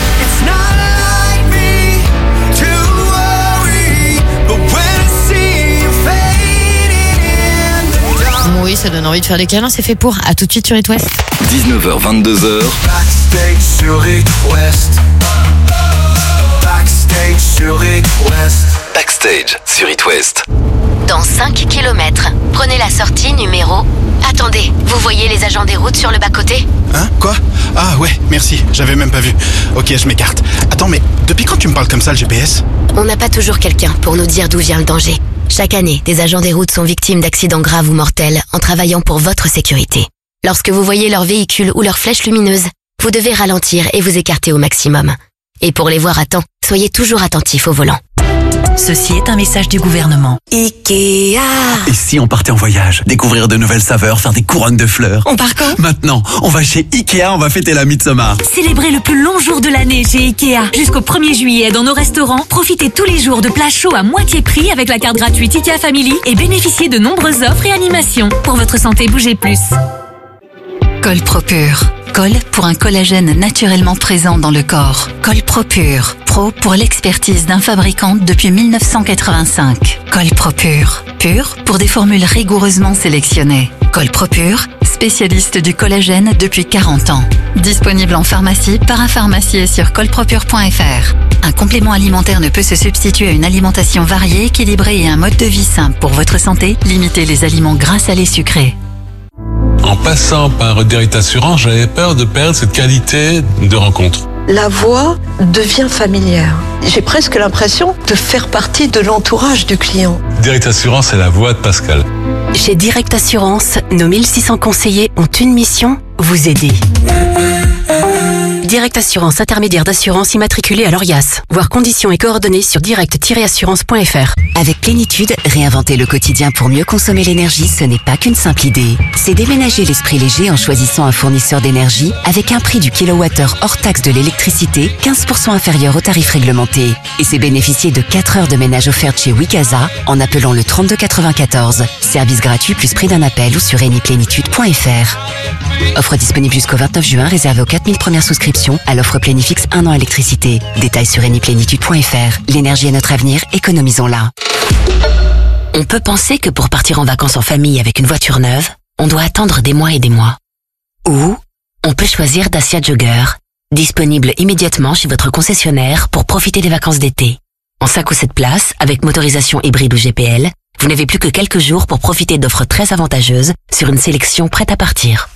Oui, ça donne envie de faire des câlins, c'est fait pour. À tout de suite sur Hit West. dix-neuf heures vingt-deux heures. Backstage sur Hit West. Backstage sur Hit West. Backstage sur Hit West. Dans cinq kilomètres, prenez la sortie numéro... Attendez, vous voyez les agents des routes sur le bas-côté? Hein? Quoi? Ah ouais, merci, j'avais même pas vu. Ok, je m'écarte. Attends, mais depuis quand tu me parles comme ça, le G P S? On n'a pas toujours quelqu'un pour nous dire d'où vient le danger. Chaque année, des agents des routes sont victimes d'accidents graves ou mortels en travaillant pour votre sécurité. Lorsque vous voyez leur véhicule ou leur flèche lumineuse, vous devez ralentir et vous écarter au maximum. Et pour les voir à temps, soyez toujours attentifs au volant. Ceci est un message du gouvernement. Ikea. Et si on partait en voyage, découvrir de nouvelles saveurs, faire des couronnes de fleurs? On part quand? Maintenant, on va chez Ikea, on va fêter la Midsommar. Célébrez le plus long jour de l'année chez Ikea. Jusqu'au premier juillet, dans nos restaurants, profitez tous les jours de plats chauds à moitié prix avec la carte gratuite Ikea Family et bénéficiez de nombreuses offres et animations. Pour votre santé, bougez plus. Colpro-Pur. Col pour un collagène naturellement présent dans le corps. Colpro-Pur. Pro pour l'expertise d'un fabricant depuis mille neuf cent quatre-vingt-cinq. Colpro-Pur. Pur pour des formules rigoureusement sélectionnées. Colpro-Pur, spécialiste du collagène depuis quarante ans. Disponible en pharmacie, parapharmacie et sur colpropur point f r. Un complément alimentaire ne peut se substituer à une alimentation variée, équilibrée et un mode de vie simple pour votre santé. Limitez les aliments gras, salés, sucrés. En passant par Direct Assurance, j'avais peur de perdre cette qualité de rencontre. La voix devient familière. J'ai presque l'impression de faire partie de l'entourage du client. Direct Assurance, c'est la voix de Pascal. Chez Direct Assurance, nos mille six cents conseillers ont une mission, vous aider. Direct Assurance, intermédiaire d'assurance immatriculée à l'Orias. Voir conditions et coordonnées sur direct tiret assurance point f r. Avec Plénitude, réinventer le quotidien pour mieux consommer l'énergie, ce n'est pas qu'une simple idée. C'est déménager l'esprit léger en choisissant un fournisseur d'énergie avec un prix du kilowattheure hors taxe de l'électricité quinze pour cent inférieur au tarif réglementé. Et c'est bénéficier de quatre heures de ménage offertes chez Wikaza en appelant le trente-deux quatre-vingt-quatorze. Service gratuit plus prix d'un appel ou sur eni plénitude point f r. Offre disponible jusqu'au vingt-neuf juin, réservée aux quatre mille premières souscriptions à l'offre Plénifix un an électricité. Détails sur eni plénitude point f r. L'énergie est notre avenir, économisons-la. On peut penser que pour partir en vacances en famille avec une voiture neuve, on doit attendre des mois et des mois. Ou on peut choisir Dacia Jogger, disponible immédiatement chez votre concessionnaire pour profiter des vacances d'été. En cinq ou sept places, avec motorisation hybride ou G P L, vous n'avez plus que quelques jours pour profiter d'offres très avantageuses sur une sélection prête à partir.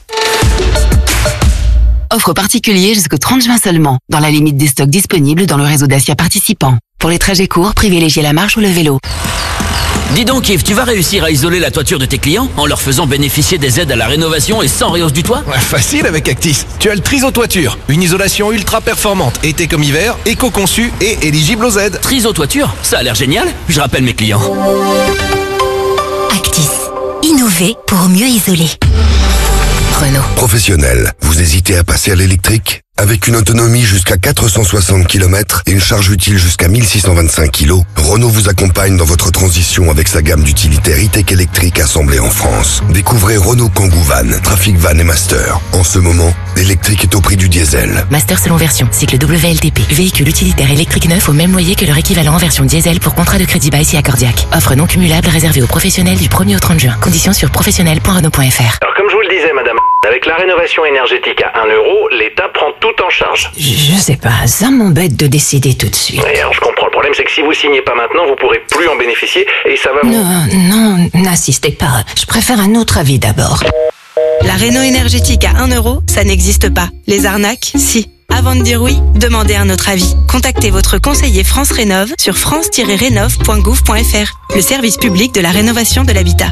Offre particulier jusqu'au trente juin seulement, dans la limite des stocks disponibles dans le réseau Dacia participant. Pour les trajets courts, privilégiez la marche ou le vélo. Dis donc Yves, tu vas réussir à isoler la toiture de tes clients en leur faisant bénéficier des aides à la rénovation et sans réhausse du toit? Ouais, facile avec Actis. Tu as le Triso Toiture, une isolation ultra performante, été comme hiver, éco-conçue et éligible aux aides. Triso Toiture, ça a l'air génial. Je rappelle mes clients. Actis. Innover pour mieux isoler. Renault. Professionnel, vous hésitez à passer à l'électrique? Avec une autonomie jusqu'à quatre cent soixante kilomètres et une charge utile jusqu'à mille six cent vingt-cinq kilos, Renault vous accompagne dans votre transition avec sa gamme d'utilitaires e-tech électriques assemblés en France. Découvrez Renault Kangoo Van, Trafic Van et Master. En ce moment, l'électrique est au prix du diesel. Master selon version, cycle W L T P. Véhicule utilitaire électrique neuf au même loyer que leur équivalent en version diesel pour contrat de crédit bail si accordiaque. Offre non cumulable réservée aux professionnels du premier au trente juin. Conditions sur professionnel point renault point f r. Alors comme je vous le disais madame, avec la rénovation énergétique à un euro, l'État prend tout en charge. Je sais pas, ça m'embête de décider tout de suite. Et alors je comprends, le problème c'est que si vous signez pas maintenant, vous pourrez plus en bénéficier et ça va vous... Non, non, n'insistez pas. Je préfère un autre avis d'abord. La réno énergétique à un euro, ça n'existe pas. Les arnaques, si. Avant de dire oui, demandez un autre avis. Contactez votre conseiller France Rénov sur france tiret rénov point gouv point f r, le service public de la rénovation de l'habitat.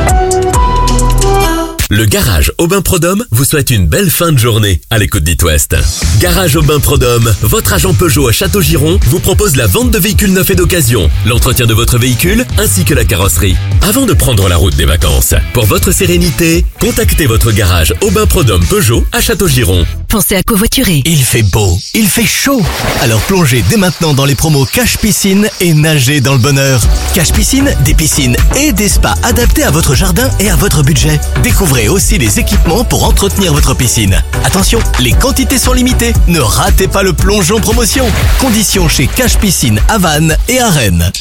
Le Garage Aubin Prodhomme vous souhaite une belle fin de journée à l'écoute d'It West. Garage Aubin Prodhomme, votre agent Peugeot à Château-Giron, vous propose la vente de véhicules neufs et d'occasion, l'entretien de votre véhicule ainsi que la carrosserie. Avant de prendre la route des vacances, pour votre sérénité, contactez votre garage Aubin Prodhomme Peugeot à Château-Giron. Pensez à covoiturer. Il fait beau, il fait chaud. Alors plongez dès maintenant dans les promos Cash Piscine et nagez dans le bonheur. Cash Piscine, des piscines et des spas adaptés à votre jardin et à votre budget. Découvrez aussi les équipements pour entretenir votre piscine. Attention, les quantités sont limitées. Ne ratez pas le plongeon promotion. Conditions chez Cash Piscine à Vannes et à Rennes.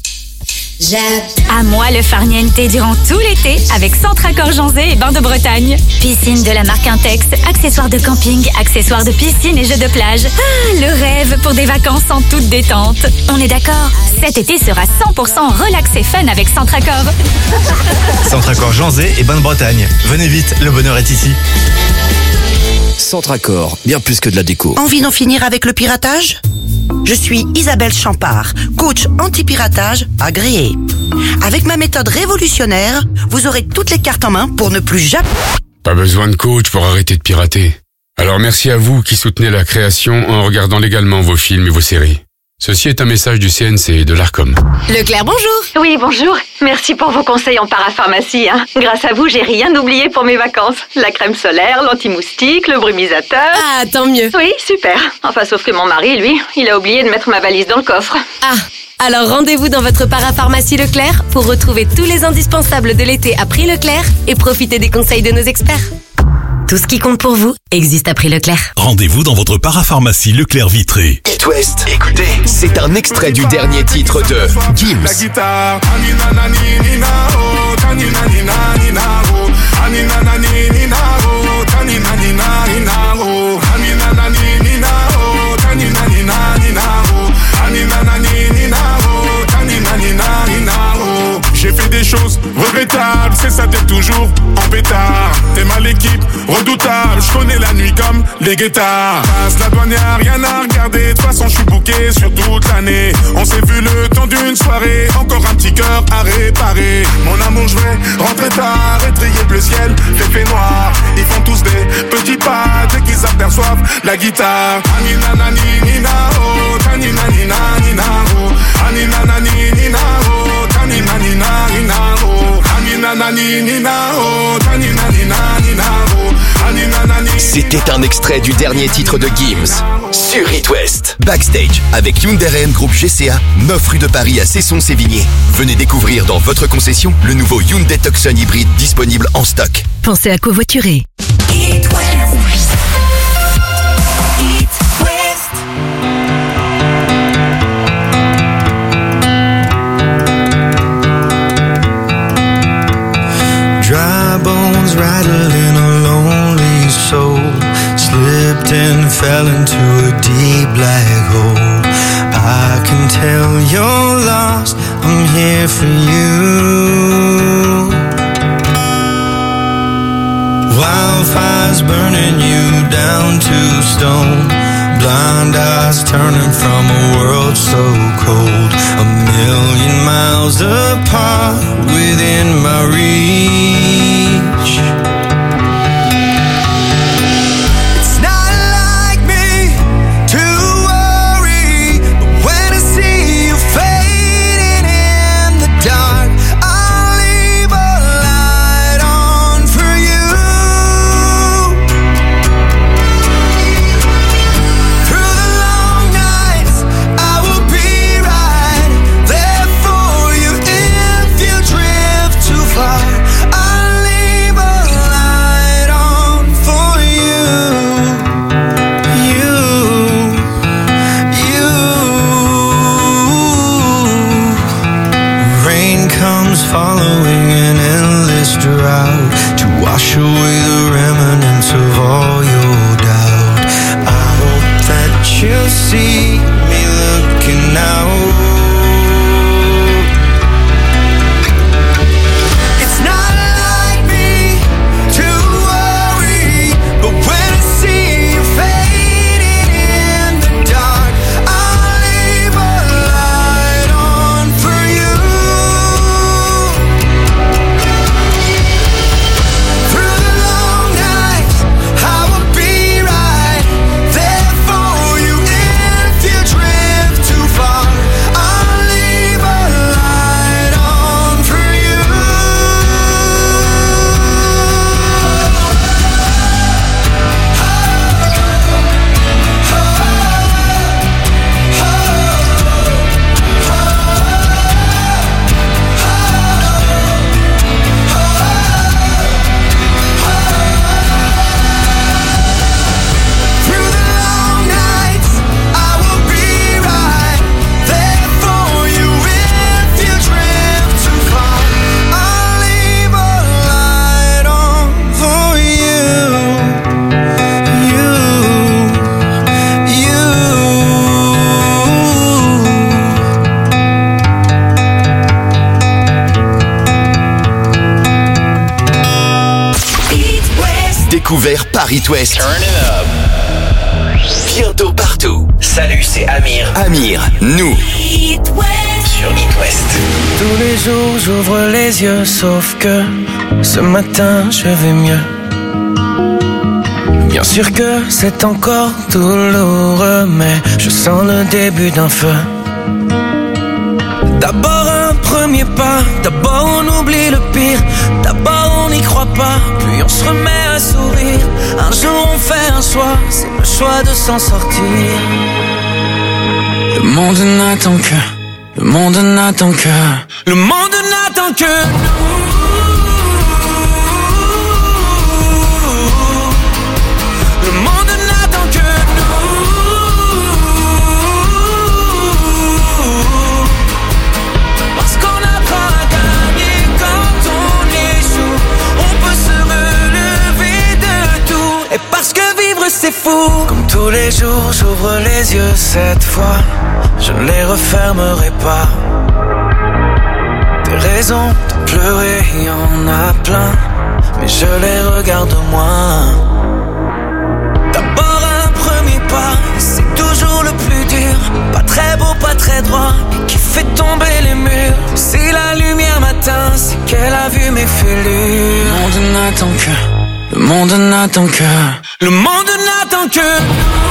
À moi le farniente durant tout l'été avec Centracor Janzé et Bains de Bretagne. Piscine de la marque Intex, accessoires de camping, accessoires de piscine et jeux de plage. Ah, le rêve pour des vacances en toute détente. On est d'accord? Cet été sera cent pour cent relax et fun avec Centracor. Centracor Janzé et Bains de Bretagne. Venez vite, le bonheur est ici. Centracor, bien plus que de la déco. Envie d'en finir avec le piratage? Je suis Isabelle Champard, coach anti-piratage agréée. Avec ma méthode révolutionnaire, vous aurez toutes les cartes en main pour ne plus jamais... Pas besoin de coach pour arrêter de pirater. Alors merci à vous qui soutenez la création en regardant légalement vos films et vos séries. Ceci est un message du C N C et de l'Arcom. Leclerc, bonjour. Oui, bonjour. Merci pour vos conseils en parapharmacie. Hein. Grâce à vous, j'ai rien oublié pour mes vacances. La crème solaire, l'anti-moustique, le brumisateur. Ah, tant mieux. Oui, super. Enfin, sauf que mon mari, lui, il a oublié de mettre ma valise dans le coffre. Ah, alors rendez-vous dans votre parapharmacie Leclerc pour retrouver tous les indispensables de l'été à prix Leclerc et profiter des conseils de nos experts. Tout ce qui compte pour vous existe à prix Leclerc. Rendez-vous dans votre parapharmacie Leclerc Vitré. It West, écoutez, c'est un extrait du dernier titre de Gims. La guitare. J'ai fait des choses regrettables, c'est ça d'être toujours en pétard. T'es mal les guetards. Passe la douane, y'a rien à regarder. De toute façon, je suis booké sur toute l'année. On s'est vu le temps d'une soirée. Encore un petit cœur à réparer. Mon amour, je vais rentrer tard. Étrier bleu ciel, fait noir. Ils font tous des petits pas dès qu'ils aperçoivent la guitare. Anina nani nina oh, tanina nina nina oh. Anina nani nina oh, tanina nina nina oh. Anina nani nina oh, tanina nina nina oh. C'était un extrait du dernier titre de Gims sur It West. Backstage avec Hyundai R N Group G C A, neuf rue de Paris à Cesson-Sévigné. Venez découvrir dans votre concession le nouveau Hyundai Tucson hybride disponible en stock. Pensez à covoiturer. It West. It West. Dry bones rattling a lonely soul, slipped and fell into a deep black hole. I can tell you're lost, I'm here for you. Wildfires burning you down to stone, blind eyes turning from a world so cold. A million miles apart within my reach. It's not like me to worry, but when I see you fading in the dark, I'll leave a light on for you. Through the long nights, I will be right there for you. If you drift too far, I'll leave a light on for you. You, you. Rain comes following an endless drought to wash away the remnants of all your doubt. I hope that you'll see me looking out. It's not like me to worry, but when I see you fading in the dark, I'll leave a light on for you. Through the long nights, I will be right there for you. If you drift too far, I'll leave a light on for you. Through the long nights, I will be right there for you. If you drift too far, I'll leave a light on for you. You, you. Découvert par It West. Bientôt partout. Salut, c'est Amir. Amir, nous. Sur It West. Tous les jours j'ouvre les yeux, sauf que ce matin je vais mieux. Bien sûr que c'est encore douloureux, mais je sens le début d'un feu. D'abord un premier pas, d'abord on oublie le pire, d'abord on n'y croit pas, puis on se remet à sourire. Un jour on fait un choix, c'est le choix de s'en sortir. Le monde n'attend que, le monde n'attend que, le monde n'attend que nous. Le monde n'attend que nous. Parce qu'on apprend à gagner quand on échoue. On peut se relever de tout. Et parce que vivre c'est fou. Comme tous les jours j'ouvre les yeux cette fois, je ne les refermerai pas. Des raisons de pleurer, y en a plein, mais je les regarde moins. D'abord n'attend que, le monde n'attend que, le monde n'attend que